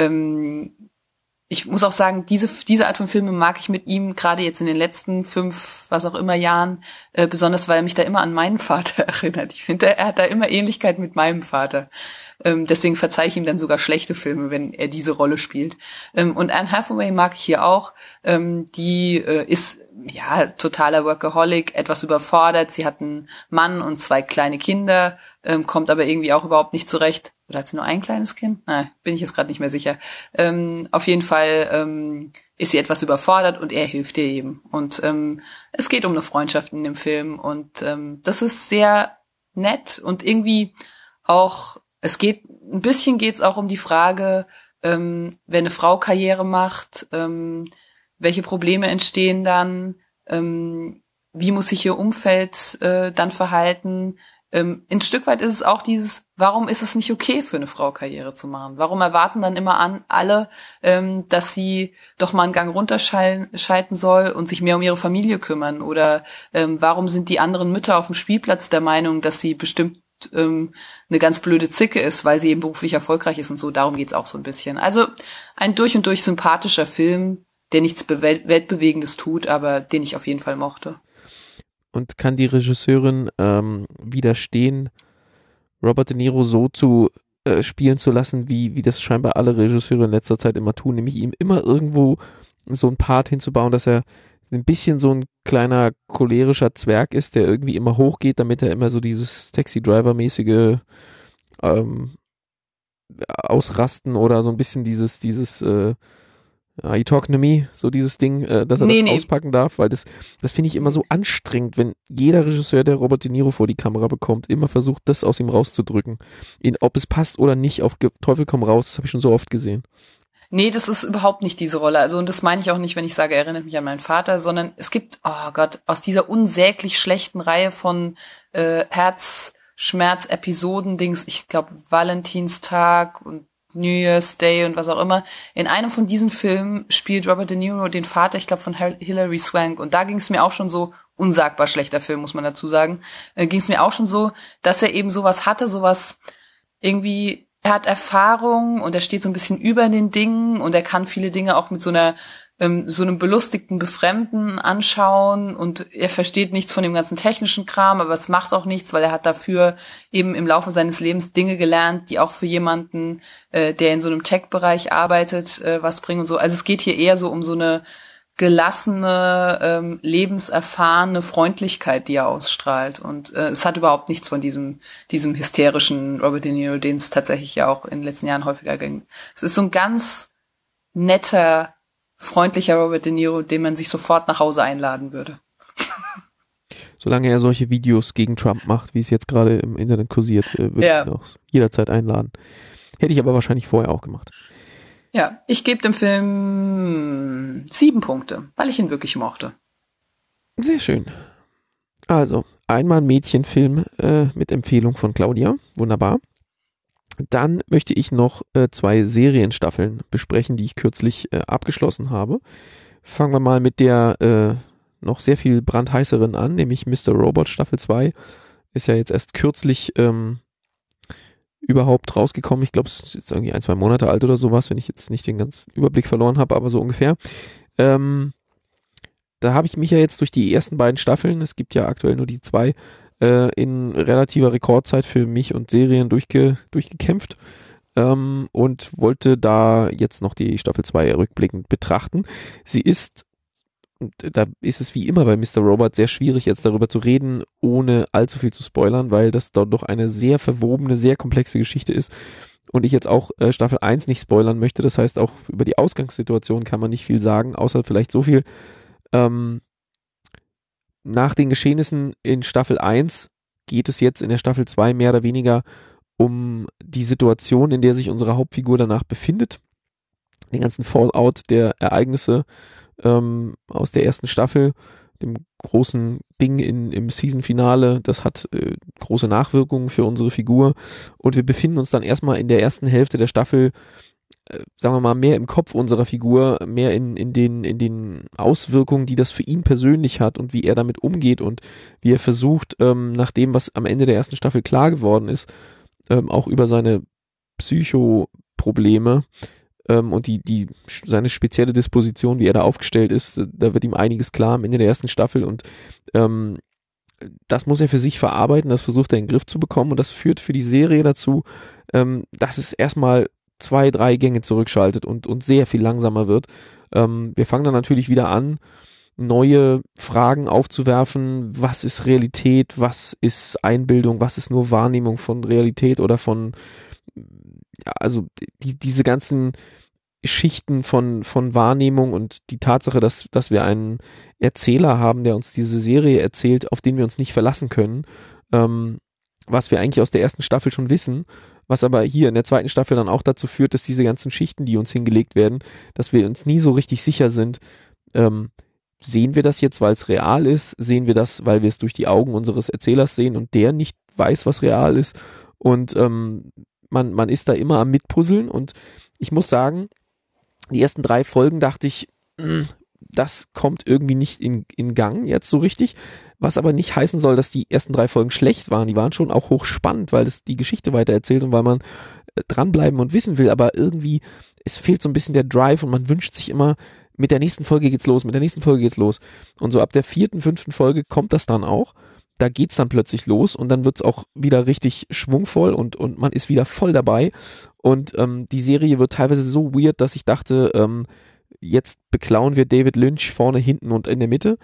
ich muss auch sagen, diese Art von Filme mag ich mit ihm gerade jetzt in den letzten 5, was auch immer Jahren, besonders weil er mich da immer an meinen Vater erinnert. Ich finde, er hat da immer Ähnlichkeit mit meinem Vater. Deswegen verzeihe ich ihm dann sogar schlechte Filme, wenn er diese Rolle spielt. Und Anne Hathaway mag ich hier auch. Die ist ja totaler Workaholic, etwas überfordert. Sie hat einen Mann und 2 kleine Kinder, kommt aber irgendwie auch überhaupt nicht zurecht. Oder hat sie nur ein kleines Kind? Nein, bin ich jetzt gerade nicht mehr sicher. Auf jeden Fall ist sie etwas überfordert und er hilft ihr eben. Und es geht um eine Freundschaft in dem Film und das ist sehr nett und irgendwie auch, geht's auch um die Frage, wenn eine Frau Karriere macht, welche Probleme entstehen dann, wie muss sich ihr Umfeld dann verhalten. Ein Stück weit ist es auch dieses, warum ist es nicht okay für eine Frau Karriere zu machen? Warum erwarten dann immer alle, dass sie doch mal einen Gang runterschalten soll und sich mehr um ihre Familie kümmern? Oder warum sind die anderen Mütter auf dem Spielplatz der Meinung, dass sie bestimmt eine ganz blöde Zicke ist, weil sie eben beruflich erfolgreich ist und so? Darum geht's auch so ein bisschen. Also ein durch und durch sympathischer Film, der nichts Weltbewegendes tut, aber den ich auf jeden Fall mochte. Und kann die Regisseurin widerstehen, Robert De Niro so zu spielen zu lassen, wie das scheinbar alle Regisseure in letzter Zeit immer tun, nämlich ihm immer irgendwo so ein Part hinzubauen, dass er ein bisschen so ein kleiner cholerischer Zwerg ist, der irgendwie immer hochgeht, damit er immer so dieses Taxi-Driver-mäßige Ausrasten oder so ein bisschen dieses You talking to me, so dieses Ding, dass er das auspacken darf, weil das finde ich immer so anstrengend, wenn jeder Regisseur, der Robert De Niro vor die Kamera bekommt, immer versucht, das aus ihm rauszudrücken. Ob es passt oder nicht, auf Teufel komm raus, das habe ich schon so oft gesehen. Nee, das ist überhaupt nicht diese Rolle. Also, und das meine ich auch nicht, wenn ich sage, er erinnert mich an meinen Vater, sondern es gibt, oh Gott, aus dieser unsäglich schlechten Reihe von Herzschmerz-Episoden-Dings, ich glaube Valentinstag und New Year's Day und was auch immer. In einem von diesen Filmen spielt Robert De Niro den Vater, ich glaube, von Hilary Swank. Und da ging es mir auch schon so, unsagbar schlechter Film, muss man dazu sagen, ging es mir auch schon so, dass er eben sowas hatte, sowas irgendwie, er hat Erfahrung und er steht so ein bisschen über den Dingen und er kann viele Dinge auch mit so einem belustigten Befremden anschauen und er versteht nichts von dem ganzen technischen Kram, aber es macht auch nichts, weil er hat dafür eben im Laufe seines Lebens Dinge gelernt, die auch für jemanden, der in so einem Tech-Bereich arbeitet, was bringen und so. Also es geht hier eher so um so eine gelassene, lebenserfahrene Freundlichkeit, die er ausstrahlt. Und es hat überhaupt nichts von diesem hysterischen Robert De Niro, den es tatsächlich ja auch in den letzten Jahren häufiger ging. Es ist so ein ganz netter, freundlicher Robert De Niro, den man sich sofort nach Hause einladen würde. Solange er solche Videos gegen Trump macht, wie es jetzt gerade im Internet kursiert, würde ich ihn auch jederzeit einladen. Hätte ich aber wahrscheinlich vorher auch gemacht. Ja, ich gebe dem Film 7 Punkte, weil ich ihn wirklich mochte. Sehr schön. Also, einmal ein Mädchenfilm mit Empfehlung von Claudia. Wunderbar. Dann möchte ich noch 2 Serienstaffeln besprechen, die ich kürzlich abgeschlossen habe. Fangen wir mal mit der noch sehr viel brandheißeren an, nämlich Mr. Robot Staffel 2. Ist ja jetzt erst kürzlich überhaupt rausgekommen. Ich glaube, es ist jetzt irgendwie 1-2 Monate alt oder sowas, wenn ich jetzt nicht den ganzen Überblick verloren habe, aber so ungefähr. Da habe ich mich ja jetzt durch die ersten beiden Staffeln, es gibt ja aktuell nur die 2, in relativer Rekordzeit für mich und Serien durchgekämpft und wollte da jetzt noch die Staffel 2 rückblickend betrachten. Sie ist, und da ist es wie immer bei Mr. Robot sehr schwierig jetzt darüber zu reden, ohne allzu viel zu spoilern, weil das dort doch eine sehr verwobene, sehr komplexe Geschichte ist und ich jetzt auch Staffel 1 nicht spoilern möchte. Das heißt, auch über die Ausgangssituation kann man nicht viel sagen, außer vielleicht so viel. Nach den Geschehnissen in Staffel 1 geht es jetzt in der Staffel 2 mehr oder weniger um die Situation, in der sich unsere Hauptfigur danach befindet. Den ganzen Fallout der Ereignisse aus der ersten Staffel, dem großen Ding im Season-Finale, das hat große Nachwirkungen für unsere Figur und wir befinden uns dann erstmal in der ersten Hälfte der Staffel, sagen wir mal, mehr im Kopf unserer Figur, mehr in den Auswirkungen, die das für ihn persönlich hat und wie er damit umgeht und wie er versucht, nach dem, was am Ende der ersten Staffel klar geworden ist, auch über seine Psychoprobleme und seine spezielle Disposition, wie er da aufgestellt ist, da wird ihm einiges klar am Ende der ersten Staffel und das muss er für sich verarbeiten, das versucht er in den Griff zu bekommen und das führt für die Serie dazu, dass es erstmal 2-3 Gänge zurückschaltet und sehr viel langsamer wird. Wir fangen dann natürlich wieder an, neue Fragen aufzuwerfen, was ist Realität, was ist Einbildung, was ist nur Wahrnehmung von Realität oder von, ja, also diese ganzen Schichten von Wahrnehmung und die Tatsache, dass wir einen Erzähler haben, der uns diese Serie erzählt, auf den wir uns nicht verlassen können, was wir eigentlich aus der ersten Staffel schon wissen, was aber hier in der zweiten Staffel dann auch dazu führt, dass diese ganzen Schichten, die uns hingelegt werden, dass wir uns nie so richtig sicher sind, sehen wir das jetzt, weil es real ist, sehen wir das, weil wir es durch die Augen unseres Erzählers sehen und der nicht weiß, was real ist und man ist da immer am Mitpuzzeln und ich muss sagen, die ersten 3 Folgen dachte ich, das kommt irgendwie nicht in Gang jetzt so richtig, was aber nicht heißen soll, dass die ersten 3 Folgen schlecht waren. Die waren schon auch hochspannend, weil das die Geschichte weitererzählt und weil man dranbleiben und wissen will, aber irgendwie, es fehlt so ein bisschen der Drive und man wünscht sich immer, mit der nächsten Folge geht's los, mit der nächsten Folge geht's los. Und so ab der 4., 5. Folge kommt das dann auch. Da geht's dann plötzlich los und dann wird's auch wieder richtig schwungvoll und man ist wieder voll dabei. Und die Serie wird teilweise so weird, dass ich dachte, jetzt beklauen wir David Lynch vorne, hinten und in der Mitte.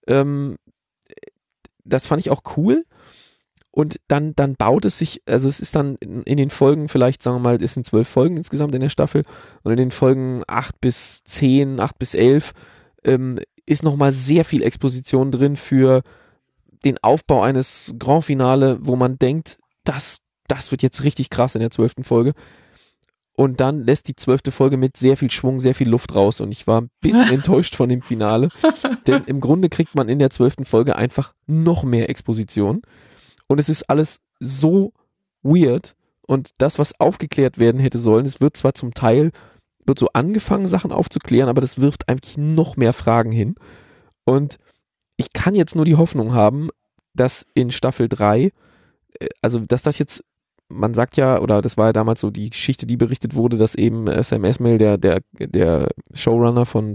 Das fand ich auch cool. Und dann baut es sich, also es ist dann in den Folgen vielleicht, sagen wir mal, es sind 12 Folgen insgesamt in der Staffel und in den Folgen 8 bis 10, 8 bis 11 ist nochmal sehr viel Exposition drin für den Aufbau eines Grand Finale, wo man denkt, das wird jetzt richtig krass in der 12. Folge. Und dann lässt die 12. Folge mit sehr viel Schwung, sehr viel Luft raus und ich war ein bisschen enttäuscht von dem Finale, denn im Grunde kriegt man in der 12. Folge einfach noch mehr Exposition. Und es ist alles so weird und das, was aufgeklärt werden hätte sollen, es wird zwar zum Teil, wird so angefangen, Sachen aufzuklären, aber das wirft eigentlich noch mehr Fragen hin. Und ich kann jetzt nur die Hoffnung haben, dass in Staffel 3, also dass das jetzt, man sagt ja, oder das war ja damals so die Geschichte, die berichtet wurde, dass eben Sam Esmail, der Showrunner von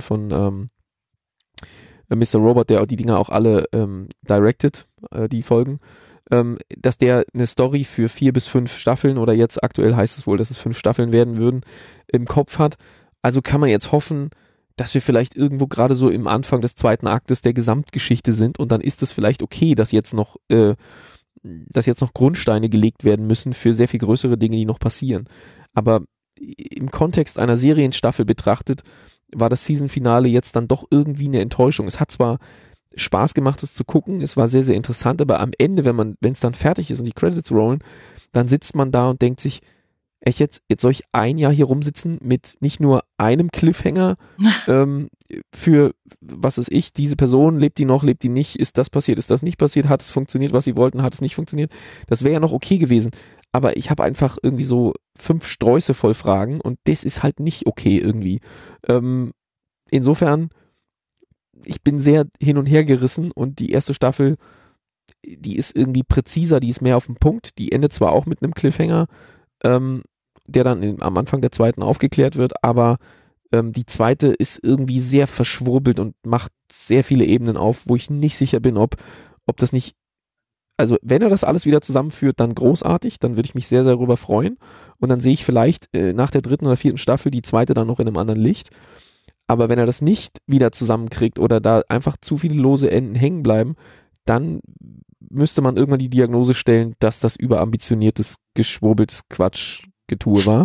Mr. Robot, der die Dinger auch alle directed, die Folgen, dass der eine Story für 4 bis 5 Staffeln oder jetzt aktuell heißt es wohl, dass es 5 Staffeln werden würden, im Kopf hat. Also kann man jetzt hoffen, dass wir vielleicht irgendwo gerade so im Anfang des 2. Aktes der Gesamtgeschichte sind und dann ist es vielleicht okay, dass jetzt noch Grundsteine gelegt werden müssen für sehr viel größere Dinge, die noch passieren. Aber im Kontext einer Serienstaffel betrachtet, war das Season-Finale jetzt dann doch irgendwie eine Enttäuschung. Es hat zwar Spaß gemacht, es zu gucken, es war sehr, sehr interessant, aber am Ende, wenn es dann fertig ist und die Credits rollen, dann sitzt man da und denkt sich, echt jetzt soll ich ein Jahr hier rumsitzen mit nicht nur einem Cliffhanger für, was weiß ich, diese Person, lebt die noch, lebt die nicht, ist das passiert, ist das nicht passiert, hat es funktioniert, was sie wollten, hat es nicht funktioniert. Das wäre ja noch okay gewesen. Aber ich habe einfach irgendwie so 5 Sträuße voll Fragen und das ist halt nicht okay irgendwie. Insofern, ich bin sehr hin und her gerissen und die erste Staffel, die ist irgendwie präziser, die ist mehr auf den Punkt, die endet zwar auch mit einem Cliffhanger, der dann am Anfang der zweiten aufgeklärt wird, aber die zweite ist irgendwie sehr verschwurbelt und macht sehr viele Ebenen auf, wo ich nicht sicher bin, ob das nicht, also wenn er das alles wieder zusammenführt, dann großartig, dann würde ich mich sehr, sehr darüber freuen und dann sehe ich vielleicht nach der 3. oder 4. Staffel die zweite dann noch in einem anderen Licht, aber wenn er das nicht wieder zusammenkriegt oder da einfach zu viele lose Enden hängen bleiben, dann müsste man irgendwann die Diagnose stellen, dass das überambitioniertes, geschwurbeltes Quatschgetue war.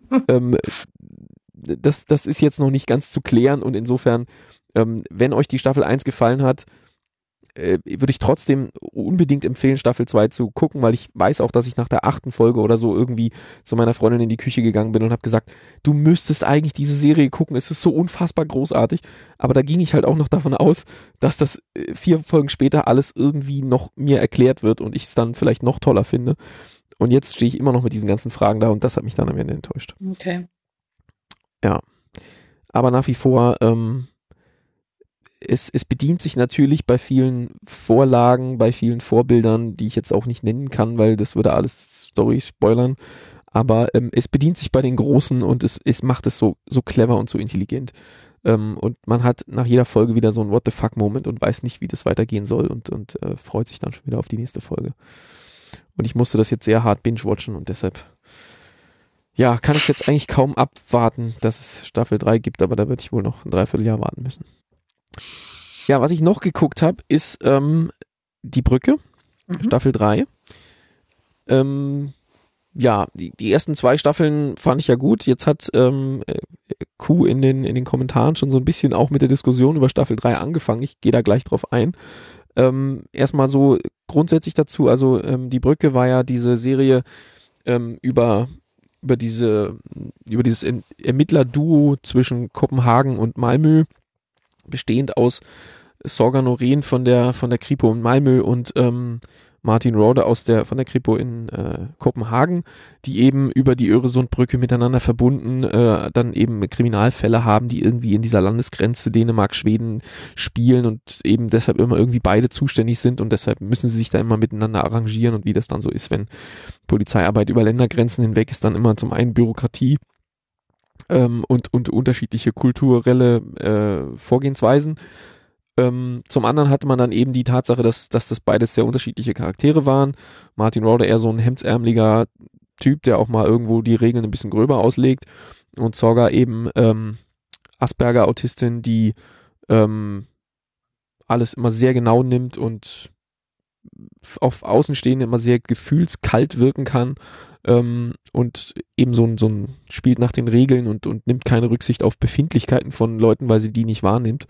Das ist jetzt noch nicht ganz zu klären und insofern, wenn euch die Staffel 1 gefallen hat, würde ich trotzdem unbedingt empfehlen, Staffel 2 zu gucken, weil ich weiß auch, dass ich nach der 8. Folge oder so irgendwie zu meiner Freundin in die Küche gegangen bin und habe gesagt, du müsstest eigentlich diese Serie gucken, es ist so unfassbar großartig, aber da ging ich halt auch noch davon aus, dass das 4 Folgen später alles irgendwie noch mir erklärt wird und ich es dann vielleicht noch toller finde. Und jetzt stehe ich immer noch mit diesen ganzen Fragen da und das hat mich dann am Ende enttäuscht. Okay. Ja, aber nach wie vor, es bedient sich natürlich bei vielen Vorlagen, bei vielen Vorbildern, die ich jetzt auch nicht nennen kann, weil das würde alles Story spoilern, aber es bedient sich bei den Großen und es macht es so clever und so intelligent. Und man hat nach jeder Folge wieder so ein What the fuck Moment und weiß nicht, wie das weitergehen soll und freut sich dann schon wieder auf die nächste Folge. Und ich musste das jetzt sehr hart binge-watchen und deshalb ja, kann ich jetzt eigentlich kaum abwarten, dass es Staffel 3 gibt, aber da würde ich wohl noch ein Dreivierteljahr warten müssen. Ja, was ich noch geguckt habe, ist Die Brücke, Staffel 3. Ja, die ersten 2 Staffeln fand ich ja gut. Jetzt hat Q in den Kommentaren schon so ein bisschen auch mit der Diskussion über Staffel 3 angefangen. Ich gehe da gleich drauf ein. Erstmal so grundsätzlich dazu, also Die Brücke war ja diese Serie über dieses Ermittlerduo zwischen Kopenhagen und Malmö, bestehend aus Sorga Norén von der Kripo in Malmö und Martin Rode von der Kripo in Kopenhagen, die eben über die Öresundbrücke miteinander verbunden dann eben Kriminalfälle haben, die irgendwie in dieser Landesgrenze Dänemark-Schweden spielen und eben deshalb immer irgendwie beide zuständig sind und deshalb müssen sie sich da immer miteinander arrangieren und wie das dann so ist, wenn Polizeiarbeit über Ländergrenzen hinweg ist, dann immer zum einen Bürokratie und unterschiedliche kulturelle Vorgehensweisen. Zum anderen hatte man dann eben die Tatsache, dass das beides sehr unterschiedliche Charaktere waren. Martin Rode eher so ein hemdsärmeliger Typ, der auch mal irgendwo die Regeln ein bisschen gröber auslegt und Sorga eben Asperger-Autistin, die alles immer sehr genau nimmt und auf Außenstehende immer sehr gefühlskalt wirken kann und eben so ein spielt nach den Regeln und nimmt keine Rücksicht auf Befindlichkeiten von Leuten, weil sie die nicht wahrnimmt.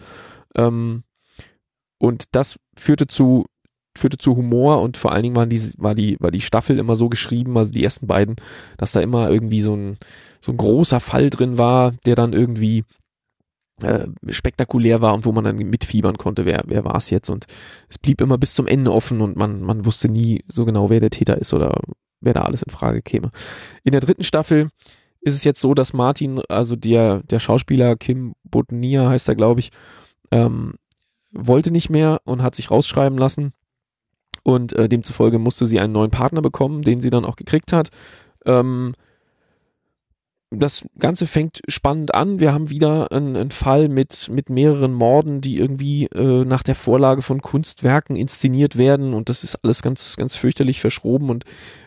Und das führte zu Humor und vor allen Dingen war die Staffel immer so geschrieben, also die ersten beiden, dass da immer irgendwie so ein großer Fall drin war, der dann irgendwie spektakulär war und wo man dann mitfiebern konnte, wer war es jetzt, und es blieb immer bis zum Ende offen und man wusste nie so genau, wer der Täter ist oder wer da alles in Frage käme. In der 3. Staffel ist es jetzt so, dass Martin, also der Schauspieler Kim Bodnia heißt er, glaube ich, wollte nicht mehr und hat sich rausschreiben lassen und demzufolge musste sie einen neuen Partner bekommen, den sie dann auch gekriegt hat. Das Ganze fängt spannend an. Wir haben wieder einen Fall mit mehreren Morden, die irgendwie nach der Vorlage von Kunstwerken inszeniert werden und das ist alles ganz, ganz fürchterlich verschroben und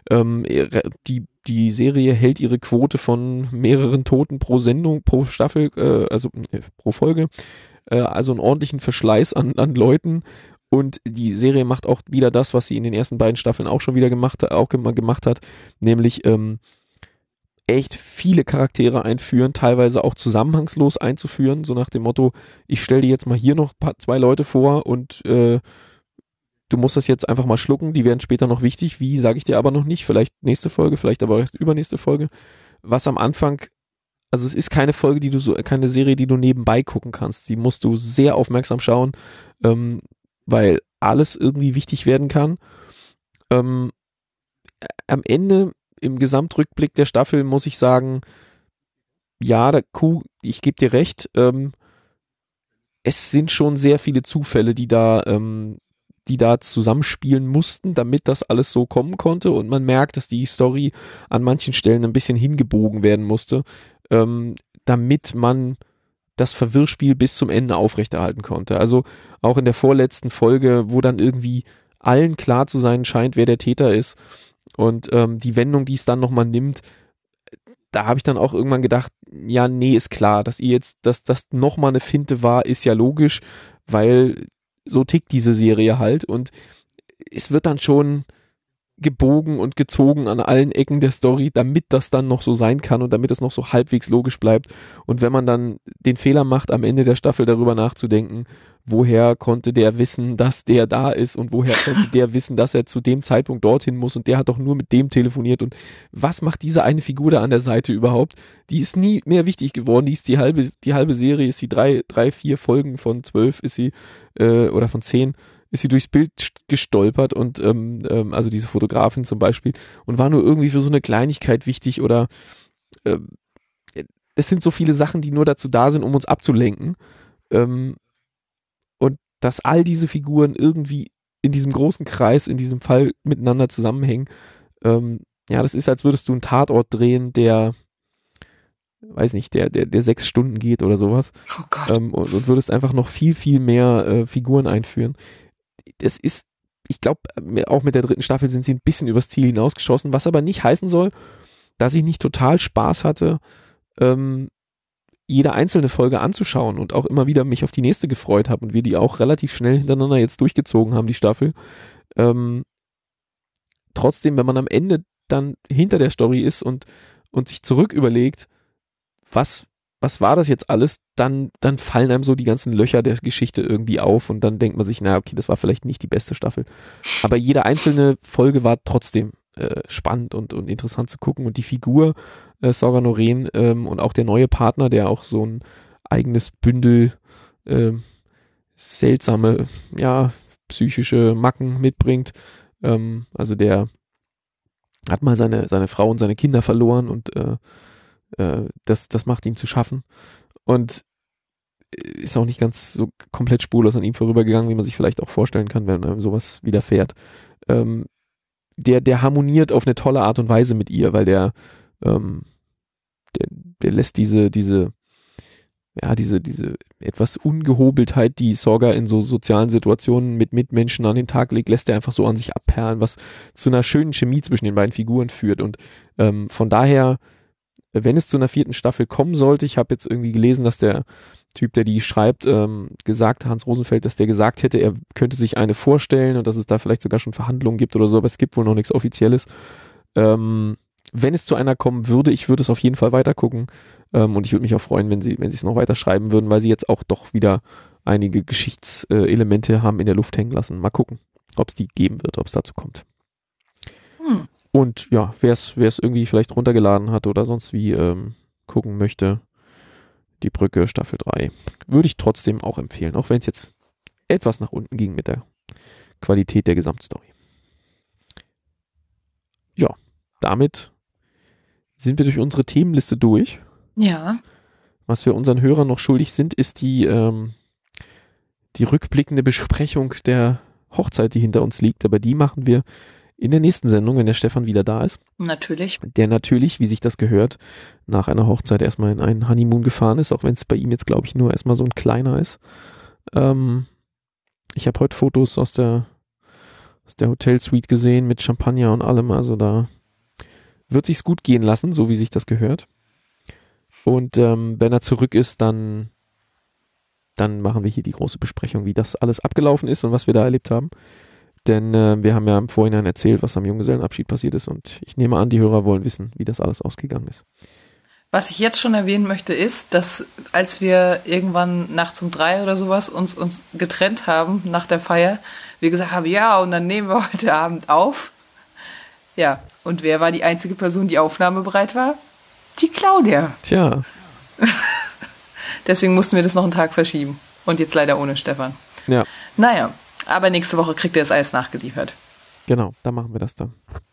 die Serie hält ihre Quote von mehreren Toten pro Sendung, pro Staffel, pro Folge. Also einen ordentlichen Verschleiß an Leuten und die Serie macht auch wieder das, was sie in den ersten beiden Staffeln auch schon wieder gemacht hat, nämlich echt viele Charaktere einführen, teilweise auch zusammenhangslos einzuführen, so nach dem Motto, ich stelle dir jetzt mal hier noch 2 Leute vor und du musst das jetzt einfach mal schlucken, die werden später noch wichtig, wie, sage ich dir aber noch nicht, vielleicht nächste Folge, vielleicht aber erst übernächste Folge. was am Anfang, also es ist keine keine Serie, die du nebenbei gucken kannst. Die musst du sehr aufmerksam schauen, weil alles irgendwie wichtig werden kann. Am Ende, im Gesamtrückblick der Staffel, muss ich sagen, ja, ich gebe dir recht, es sind schon sehr viele Zufälle, die da zusammenspielen mussten, damit das alles so kommen konnte, und man merkt, dass die Story an manchen Stellen ein bisschen hingebogen werden musste, damit man das Verwirrspiel bis zum Ende aufrechterhalten konnte. Also auch in der vorletzten Folge, wo dann irgendwie allen klar zu sein scheint, wer der Täter ist, und die Wendung, die es dann nochmal nimmt, da habe ich dann auch irgendwann gedacht, ja, nee, ist klar, dass das nochmal eine Finte war, ist ja logisch, weil so tickt diese Serie halt, und es wird dann schon gebogen und gezogen an allen Ecken der Story, damit das dann noch so sein kann und damit es noch so halbwegs logisch bleibt. Und wenn man dann den Fehler macht, am Ende der Staffel darüber nachzudenken, woher konnte der wissen, dass der da ist, und woher konnte der wissen, dass er zu dem Zeitpunkt dorthin muss, und der hat doch nur mit dem telefoniert, und was macht diese eine Figur da an der Seite überhaupt? Die ist nie mehr wichtig geworden, die ist die halbe Serie, ist sie 4 Folgen von 12 ist sie, oder von 10, ist sie durchs Bild gestolpert, und also diese Fotografin zum Beispiel, und war nur irgendwie für so eine Kleinigkeit wichtig, oder es sind so viele Sachen, die nur dazu da sind, um uns abzulenken, und dass all diese Figuren irgendwie in diesem großen Kreis, in diesem Fall miteinander zusammenhängen, ja, das ist, als würdest du einen Tatort drehen, der 6 Stunden geht oder sowas, Oh Gott. und würdest einfach noch viel, viel mehr Figuren einführen. Das ist, ich glaube, auch mit der 3. Staffel sind sie ein bisschen übers Ziel hinausgeschossen, was aber nicht heißen soll, dass ich nicht total Spaß hatte, jede einzelne Folge anzuschauen und auch immer wieder mich auf die nächste gefreut habe und wir die auch relativ schnell hintereinander jetzt durchgezogen haben, die Staffel. Trotzdem, wenn man am Ende dann hinter der Story ist und sich zurück überlegt, was war das jetzt alles, dann fallen einem so die ganzen Löcher der Geschichte irgendwie auf, und dann denkt man sich, na okay, das war vielleicht nicht die beste Staffel. Aber jede einzelne Folge war trotzdem spannend und interessant zu gucken, und die Figur Sorga Noren und auch der neue Partner, der auch so ein eigenes Bündel seltsame, ja, psychische Macken mitbringt. Also der hat mal seine Frau und seine Kinder verloren, und das macht ihm zu schaffen, und ist auch nicht ganz so komplett spurlos an ihm vorübergegangen, wie man sich vielleicht auch vorstellen kann, wenn einem sowas widerfährt. Der harmoniert auf eine tolle Art und Weise mit ihr, weil der lässt diese etwas Ungehobeltheit, die Sorga in so sozialen Situationen mit Mitmenschen an den Tag legt, lässt er einfach so an sich abperlen, was zu einer schönen Chemie zwischen den beiden Figuren führt, und von daher, wenn es zu einer 4. Staffel kommen sollte, ich habe jetzt irgendwie gelesen, dass der Typ, der die schreibt, Hans Rosenfeld, dass der gesagt hätte, er könnte sich eine vorstellen und dass es da vielleicht sogar schon Verhandlungen gibt oder so, aber es gibt wohl noch nichts Offizielles. Wenn es zu einer kommen würde, ich würde es auf jeden Fall weiter gucken, und ich würde mich auch freuen, wenn sie es noch weiter schreiben würden, weil sie jetzt auch doch wieder einige Geschichtselemente haben in der Luft hängen lassen. Mal gucken, ob es die geben wird, ob es dazu kommt. Und ja, wer es irgendwie vielleicht runtergeladen hat oder sonst wie gucken möchte, die Brücke Staffel 3, würde ich trotzdem auch empfehlen, auch wenn es jetzt etwas nach unten ging mit der Qualität der Gesamtstory. Ja, damit sind wir durch unsere Themenliste durch. Ja. Was wir unseren Hörern noch schuldig sind, ist die rückblickende Besprechung der Hochzeit, die hinter uns liegt, aber die machen wir in der nächsten Sendung, wenn der Stefan wieder da ist. Natürlich. Der natürlich, wie sich das gehört, nach einer Hochzeit erstmal in einen Honeymoon gefahren ist, auch wenn es bei ihm jetzt, glaube ich, nur erstmal so ein kleiner ist. Ich habe heute Fotos aus der Hotelsuite gesehen mit Champagner und allem, also da wird sich's gut gehen lassen, so wie sich das gehört. Und wenn er zurück ist, dann machen wir hier die große Besprechung, wie das alles abgelaufen ist und was wir da erlebt haben. Denn wir haben ja im Vorhinein erzählt, was am Junggesellenabschied passiert ist, und ich nehme an, die Hörer wollen wissen, wie das alles ausgegangen ist. Was ich jetzt schon erwähnen möchte, ist, dass als wir irgendwann nachts um 3 oder sowas uns getrennt haben nach der Feier, wir gesagt haben, ja, und dann nehmen wir heute Abend auf. Ja, und wer war die einzige Person, die aufnahmebereit war? Die Claudia. Tja. Deswegen mussten wir das noch einen Tag verschieben. Und jetzt leider ohne Stefan. Ja. Naja, aber nächste Woche kriegt ihr das alles nachgeliefert. Genau, da machen wir das dann.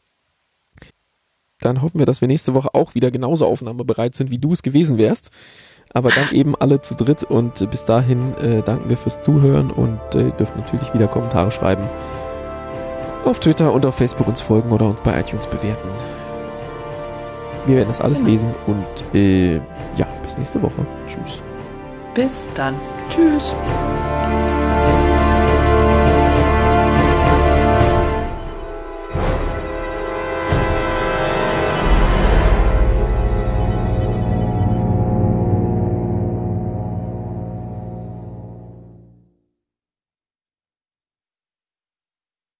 Dann hoffen wir, dass wir nächste Woche auch wieder genauso aufnahmebereit sind, wie du es gewesen wärst. Aber dann eben alle zu dritt und bis dahin danken wir fürs Zuhören und ihr dürft natürlich wieder Kommentare schreiben. Auf Twitter und auf Facebook uns folgen oder uns bei iTunes bewerten. Wir werden das alles lesen und bis nächste Woche. Tschüss. Bis dann. Tschüss.